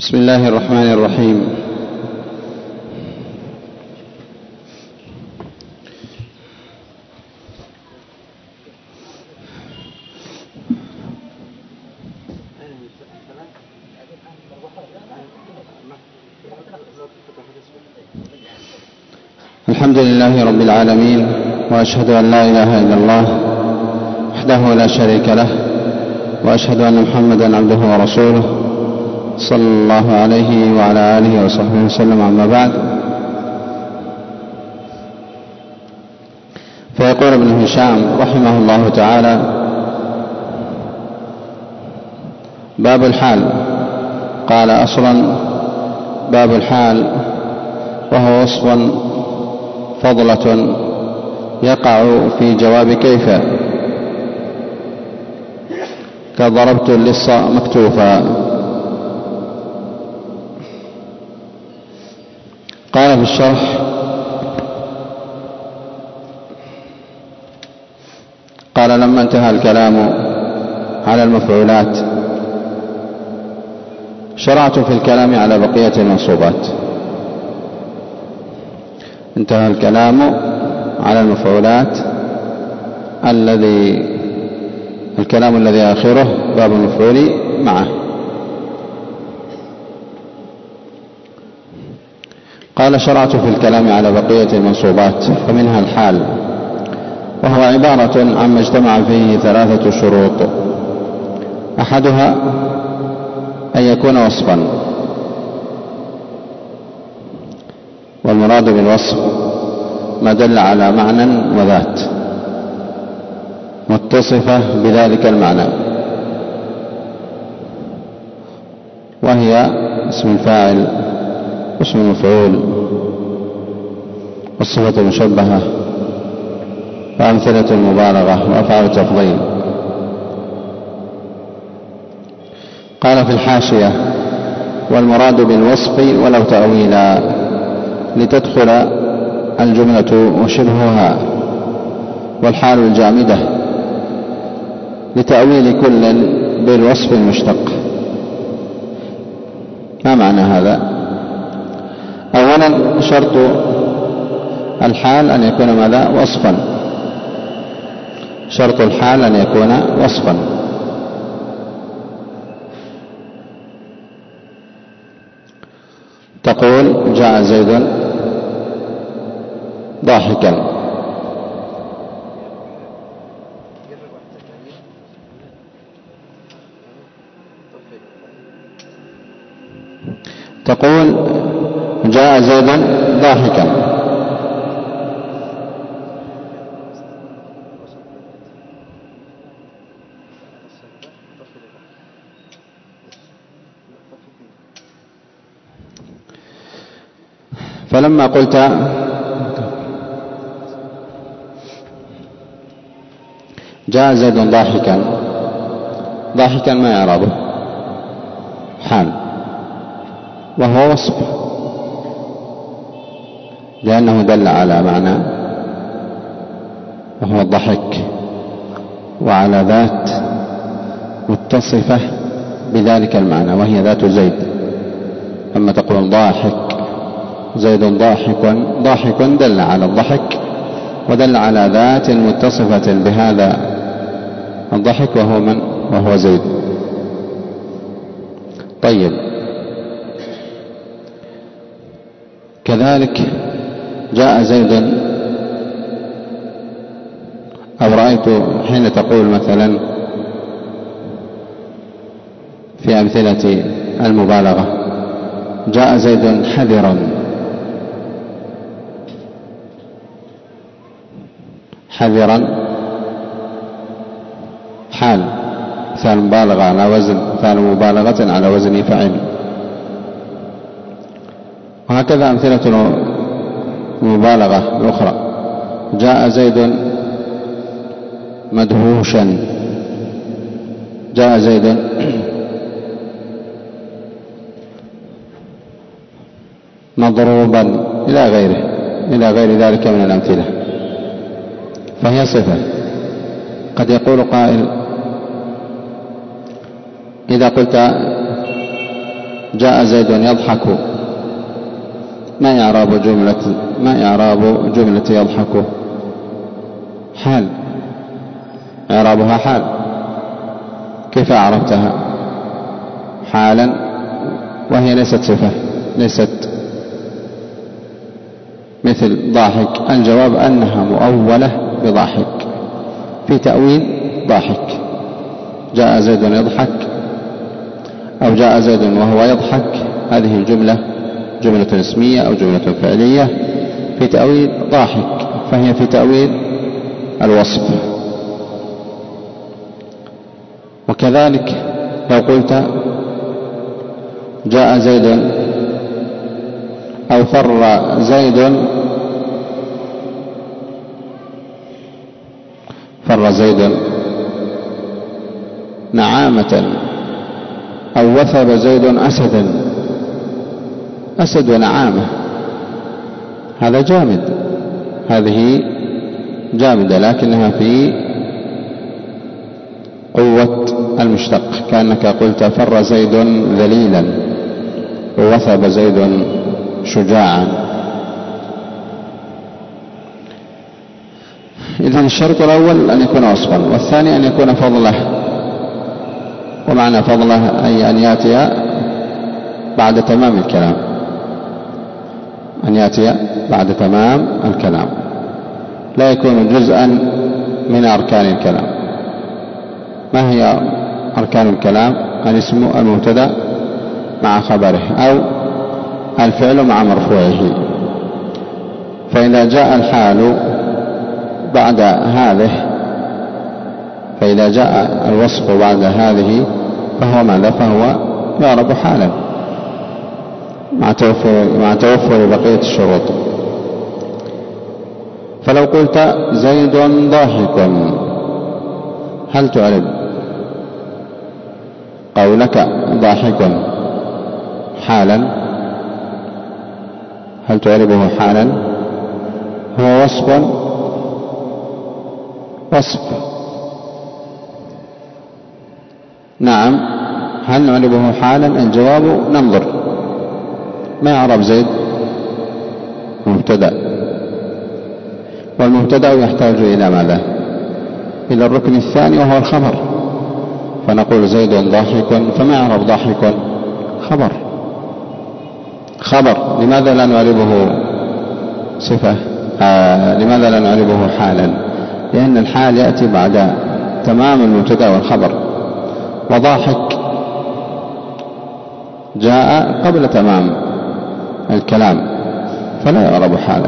بسم الله الرحمن الرحيم. الحمد لله رب العالمين، وأشهد أن لا إله إلا الله وحده لا شريك له، وأشهد أن محمدا عبده ورسوله صلى الله عليه وعلى آله وصحبه وسلم. أما بعد، فيقول ابن هشام رحمه الله تعالى: باب الحال. قال: أصلا باب الحال وهو وصف فضلة يقع في جواب كيف، كضربت اللص مكتوفا. قال في الشرح: قال: لما انتهى الكلام على المفعولات شرعت في الكلام على بقية المنصوبات. انتهى الكلام على المفعولات، الكلام الذي آخره باب المفعول معه. قال: شرعت في الكلام على بقية المنصوبات، فمنها الحال، وهو عبارة عما اجتمع فيه ثلاثة شروط: أحدها أن يكون وصفا، والمراد بالوصف ما دل على معنى وذات متصفة بذلك المعنى، وهي اسم الفاعل واسم المفعول والصفة المشبهة وأمثلة المبالغة وأفعال التفضيل. قال في الحاشية: والمراد بالوصف ولو تأويلا، لتدخل الجملة وشبهها، والحال الجامدة لتأويل كل بالوصف المشتق. ما معنى هذا؟ أولا، شرط الحال أن يكون ماذا؟ وصفا. شرط الحال أن يكون وصفا. تقول: جاء زيد ضاحكا. تقول: جاء زيد ضاحكا. فلما قلت جاء زيد ضاحكا، ضاحكا ما يعربه؟ حال، وهو وصف، لأنه دل على معنى وهو الضحك، وعلى ذات متصفة بذلك المعنى وهي ذات زيد. أما تقول ضاحك، زيد ضاحك دل على الضحك ودل على ذات متصفة بهذا الضحك، وهو من؟ وهو زيد. طيب، كذلك جاء زيد، أو رأيت، حين تقول مثلا في أمثلة المبالغة: جاء زيد حذرا. حذرا حال، مثال مبالغة على وزن، مثال مبالغة على وزن فعل. وهكذا أمثلة المبالغة الأخرى: جاء زيد مدهوشا، جاء زيد مضروبا، إلى غير ذلك من الأمثلة. فهي صفة. قد يقول قائل: إذا قلت جاء زيد يضحك، ما إعراب جملة يضحك؟ حال، إعرابها حال. كيف أعربتها؟ حالا وهي ليست صفة، ليست مثل ضاحك. الجواب أنها مؤولة بضاحك، في تأويل ضاحك. جاء زيد يضحك أو جاء زيد وهو يضحك، هذه جملة اسمية أو جملة فعلية في تأويل ضاحك، فهي في تأويل الوصف. وكذلك لو قلت جاء زيد أو فر زيد نعامة، أو وثب زيد أسدا، أسد ونعامة، هذا جامد، هذه جامدة لكنها في قوة المشتق، كأنك قلت فر زيد ذليلا ووثب زيد شجاعا. إذن الشرط الأول أن يكون وصفا، والثاني أن يكون فضله. ومعنى فضله أي أن يأتي بعد تمام الكلام، أن يأتي بعد تمام الكلام، لا يكون جزءا من أركان الكلام. ما هي أركان الكلام؟ الاسم المبتدأ مع خبره، أو الفعل مع مرفوعه. فإذا جاء الحال بعد هذه، فإذا جاء الوصف بعد هذه فهو ماذا؟ فهو يعرب حالا مع توفر بقية الشروط. فلو قلت زيد ضاحك، هل تعرب قولك ضاحك حالا؟ هل تعربه حالا؟ هو وصف. نعم. هل نعربه حالا؟ الجواب ننظر. ما يعرب زيد؟ مبتدأ، والمبتدأ يحتاج إلى ماذا؟ إلى الركن الثاني وهو الخبر. فنقول زيد ضاحك، فما يعرب ضاحك؟ خبر. لماذا لا نعربه صفة؟ لماذا لا نعربه حالا؟ لأن الحال يأتي بعد تمام المبتدأ والخبر، وضاحك جاء قبل تمام الكلام فلا يعرب حالا.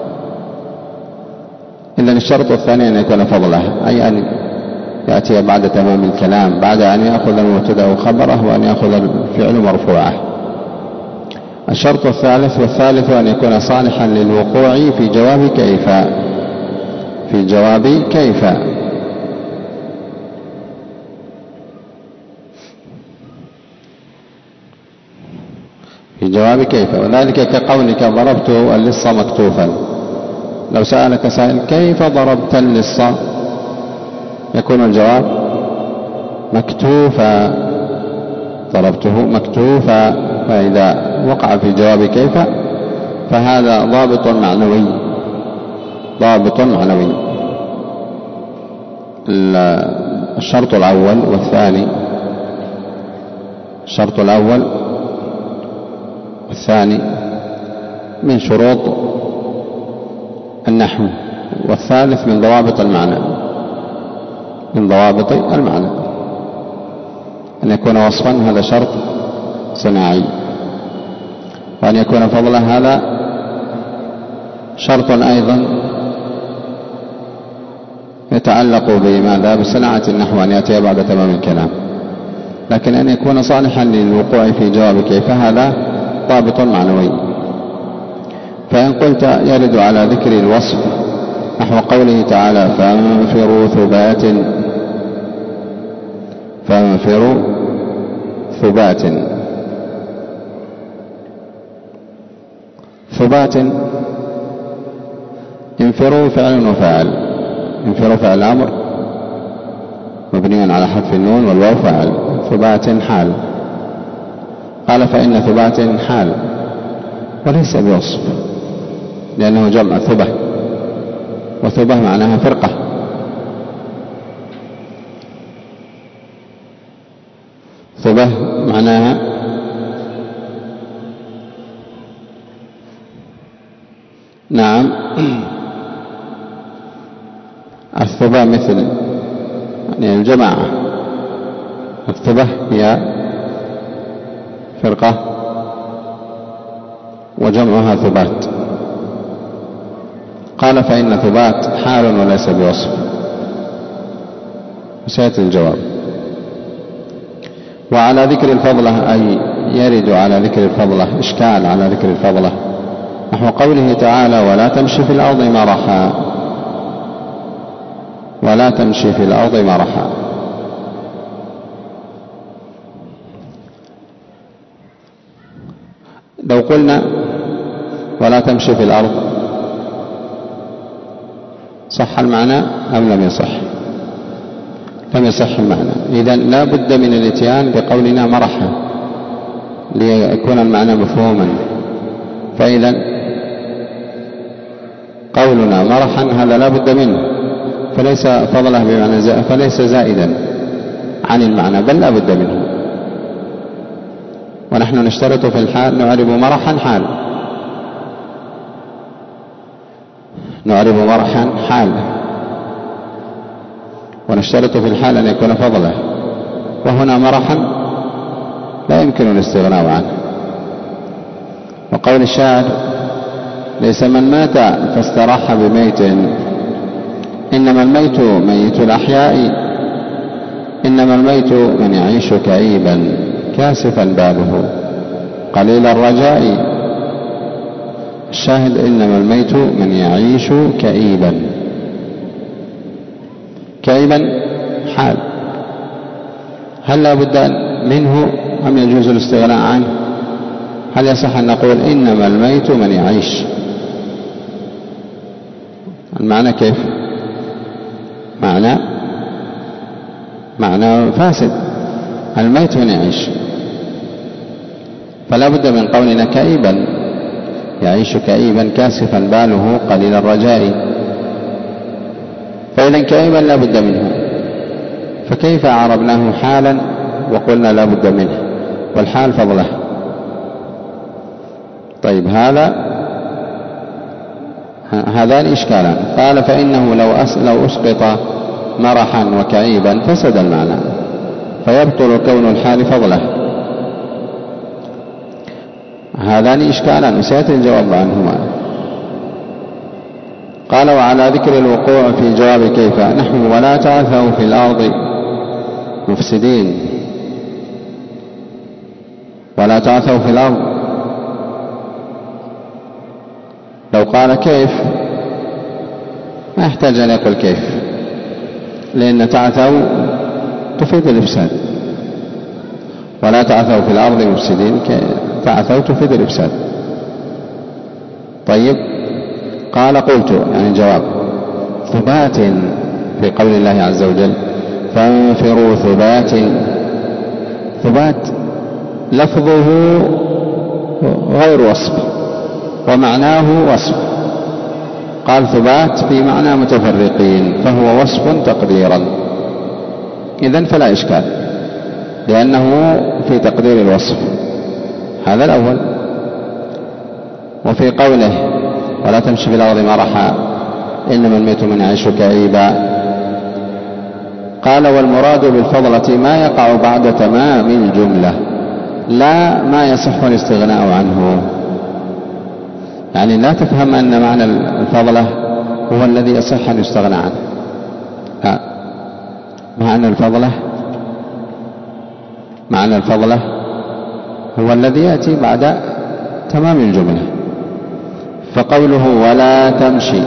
إذن الشرط الثاني أن يكون فضله، أي أن يأتي بعد تمام الكلام، بعد أن يأخذ المبتدأ خبره وأن يأخذ الفعل مرفوعه. الشرط الثالث أن يكون صالحا للوقوع في جواب كيف. وذلك كقولك ضربت اللص مكتوفا. لو سألك سائل كيف ضربت اللص، يكون الجواب مكتوفا، ضربته مكتوفا. فإذا وقع في جواب كيف فهذا ضابط معنوي. الشرط الأول والثاني، الشرط الأول والثاني من شروط النحو، والثالث من ضوابط المعنى، أن يكون وصفا، هذا شرط صناعي. وأن يكون فضلا هذا شرط أيضا يتعلق بماذا؟ بصناعة النحو، أن يأتي بعد تمام الكلام. لكن أن يكون صالحا للوقوع في جواب كيف هذا ضابط معنوي. فإن قلت يرد على ذكر الوصف نحو قوله تعالى فانفروا ثبات. انفروا فعل وفاعل، انفروا فعل أمر مبني على حذف النون والواو فاعل، ثبات حال. قال فإن ثبات حال وليس بوصف، لأنه جمع ثبة، وثبة معناها فرقة. ثبة معناها نعم الثبة مثل يعني الجماعة، الثبة هي فرقة وجمعها ثبات. قال فإن ثبات حال وليس بوصف، وسيأتي الجواب. وعلى ذكر الفضلة أي يرد على ذكر الفضلة إشكال على ذكر الفضلة، نحو قوله تعالى ولا تمشي في الأرض مرحا، ولا تمشي في الأرض مرحا. لو قلنا ولا تمشي في الأرض صح المعنى أم لم يصح؟ لم يصح المعنى. إذن لا بد من الاتيان بقولنا مرحا ليكون المعنى مفهوما. فإذا قولنا مرحا هذا لا بد منه، فليس فضله بمعنى فليس زائدا عن المعنى، بل لا بد منه. ونحن نشترط في الحال نعرب مرحا حال، نعرب مرحا حال، ونشترط في الحال أن يكون فضله. وهنا مرحا لا يمكن الاستغناء عنه. وقول الشاعر ليس من مات فاستراح بميت، إنما الميت ميت الأحياء، إنما الميت من يعيش كئيبا كاسفا باله قليل الرجاء. الشاهد إنما الميت من يعيش كئيبا، كئيبا حال، هل لا بد منه أم يجوز الاستغناء عنه؟ هل يصح أن نقول إنما الميت من يعيش؟ المعنى كيف؟ معنى فاسد، الميت من يعيش، فلا بد من قولنا كئيبا، يعيش كئيبا كاسفا باله قليل الرجاء. فإذا كئيبا لا بد منه، فكيف عربناه حالا وقلنا لا بد منه والحال فضله؟ طيب هذان إشكالان. قال فإنه لو أسقط مرحا وكئيبا فسد المعنى، فيبطل كون الحال فضله. هذان إشكالان وسيأتي الجواب عنهما. قال وعلى ذكر الوقوع في جواب كيف نحو ولا تعثوا في الأرض مفسدين، ولا تعثوا في الأرض. لو قال كيف ما يحتاج أن يقول كيف، لأن تعثوا تفيد الإفساد. ولا تعثوا في الأرض مفسدين، تعثوا تفيد الإفساد. طيب قال قلت يعني جواب ثبات في قول الله عز وجل فانفروا ثبات. ثبات لفظه غير وصف ومعناه وصف، قال ثبات في معنى متفرقين، فهو وصف تقديرا. إذن فلا إشكال لأنه في تقدير الوصف، هذا الأول. وفي قوله ولا تمشي في الأرض مرحا إنما الميت من يعيش كئيبا، قال والمراد بالفضلة ما يقع بعد تمام الجملة، لا ما يصح الاستغناء عنه. يعني لا تفهم أن معنى الفضلة هو الذي يصح أن يستغنى عنه، لا. معنى الفضلة هو الذي يأتي بعد تمام الجملة. فقوله ولا تمشي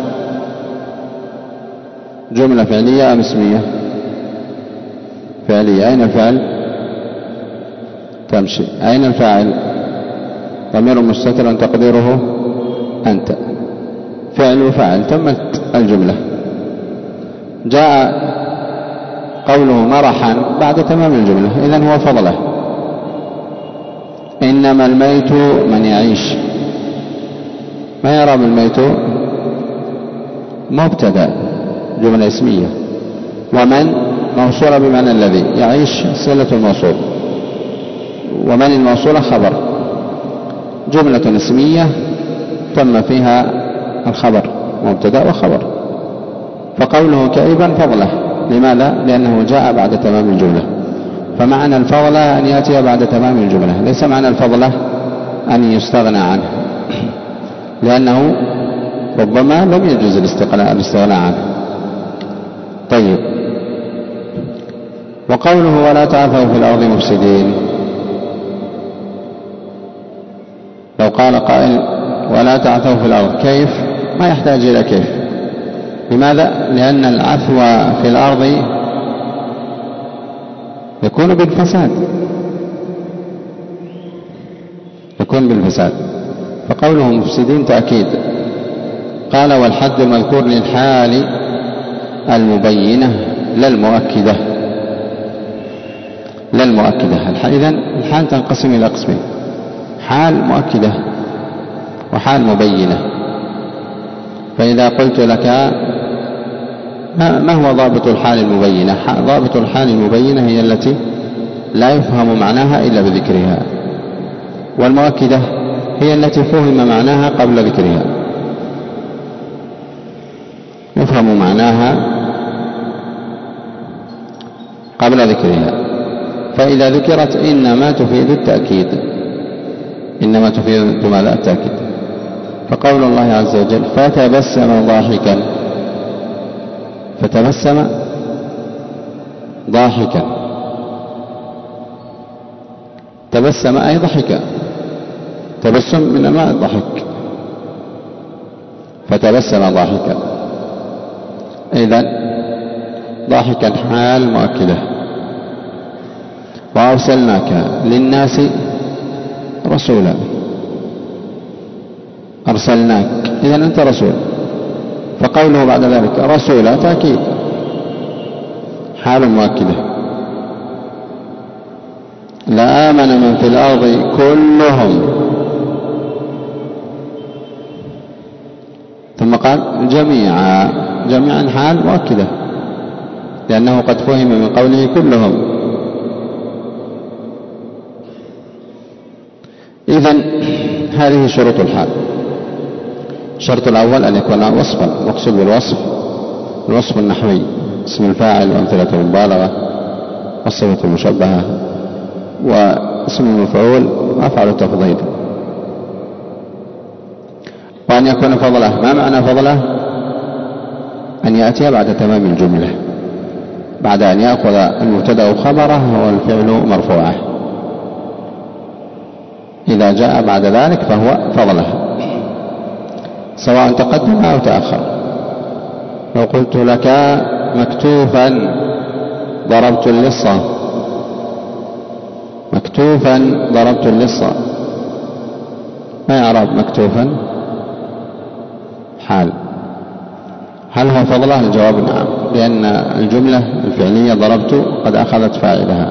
جملة فعلية أم اسمية؟ فعلية. أين الفعل؟ تمشي. أين الفاعل؟ ضمير مستتر تقديره أنت. فعل وفاعل، تمت الجملة. جاء قوله مرحا بعد تمام الجملة، إذن هو فضله. إنما الميت من يعيش. ما يرى بالميت مبتدأ جملة اسمية، ومن موصولة بمعنى الذي، يعيش صلة الموصول، ومن الموصولة خبر، جملة اسمية تم فيها الخبر مبتدأ وخبر. فقوله كئيبا فضله، لماذا؟ لأنه جاء بعد تمام الجملة. فمعنى الفضلة أن يأتي بعد تمام الجملة، ليس معنى الفضلة أن يستغنى عنه، لأنه ربما لم يجوز الاستغناء عنه. طيب، وقوله ولا تعثوا في الأرض مفسدين، لو قال قائل ولا تعثوا في الأرض، كيف؟ ما يحتاج إلى كيف. لماذا؟ لأن العثو في الأرض يكون بالفساد، يكون بالفساد. فقوله مفسدين تأكيد. قال والحد مذكور للحال المبينة لا المؤكدة، لا المؤكدة. إذن الحال تنقسم إلى قسمين: حال مؤكدة وحال مبينة. فإذا قلت لك ما هو ضابط الحال المبينة؟ ضابط الحال المبينة هي التي لا يفهم معناها إلا بذكرها، والمؤكدة هي التي فهم معناها قبل ذكرها. يفهم معناها قبل ذكرها. فإذا ذكرت إنما تفيد التأكيد، إنما تفيد ماذا؟ التأكيد. فقول الله عز وجل فتبسم ضاحكا، فتبسم ضاحكا، تبسم أي ضحك، تبسم من أنواع الضحك، فتبسم ضاحكا. إذن ضاحكا حال مؤكدة. وأرسلناك للناس رسولا، أرسلناك، إذن أنت رسول. فقوله بعد ذلك رسولا تأكيد، حال مؤكدة. لآمن من في الأرض كلهم، ثم قال جميعا، جميعا حال مؤكدة، لأنه قد فهم من قوله كلهم. إذن هذه شروط الحال. الشرط الأول أن يكون وصفا، مقصود بالوصف الوصف النحوي، اسم الفاعل وأمثلة المبالغة والصفة المشبهة واسم المفعول وأفعل التفضيل. وأن يكون فضله. ما معنى فضله؟ أن يأتي بعد تمام الجملة، بعد أن يأخذ المبتدأ خبره والفعل مرفوعه. إذا جاء بعد ذلك فهو فضله، سواء تقدم أو تأخر. لو قلت لك مكتوفا ضربت اللصة، مكتوفا ضربت اللصة، ما يعرب مكتوفا؟ حال. هل هو فضله؟ الجواب نعم، لأن الجملة الفعلية ضربت قد أخذت فاعلها.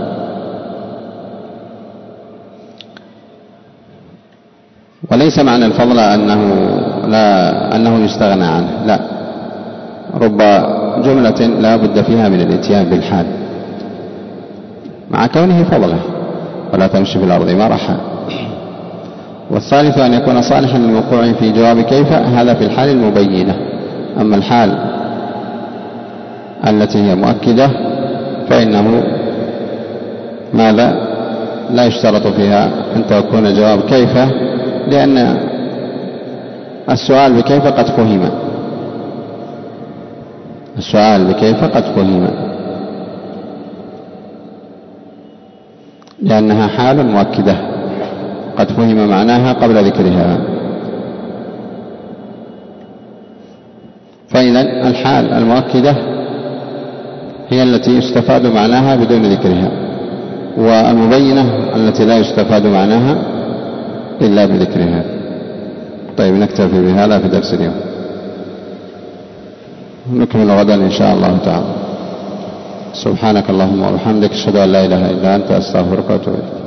وليس معنى الفضل أنه يستغنى عنه، لا، رب جملة لا بد فيها من الاتيان بالحال مع كونه فضله. ولا تمشي في الأرض مرحا. والثالث أن يكون صالحا للوقوع في جواب كيف، هذا في الحال المبينة. أما الحال التي هي مؤكدة فإنه ماذا؟ لا يشترط فيها أن تكون جواب كيف، لأن السؤال بكيف قد فهم، السؤال بكيف قد فهم، لأنها حال مؤكدة قد فهم معناها قبل ذكرها. فإذا الحال المؤكدة هي التي يستفاد معناها بدون ذكرها، والمبينة التي لا يستفاد معناها إلا بذكرها. طيب، نكتفي بهذا في درس اليوم، نكمل غدا إن شاء الله تعالى. سبحانك اللهم وبحمدك، أشهد أن لا إله إلا أنت، أستغفرك وأتوب إليك.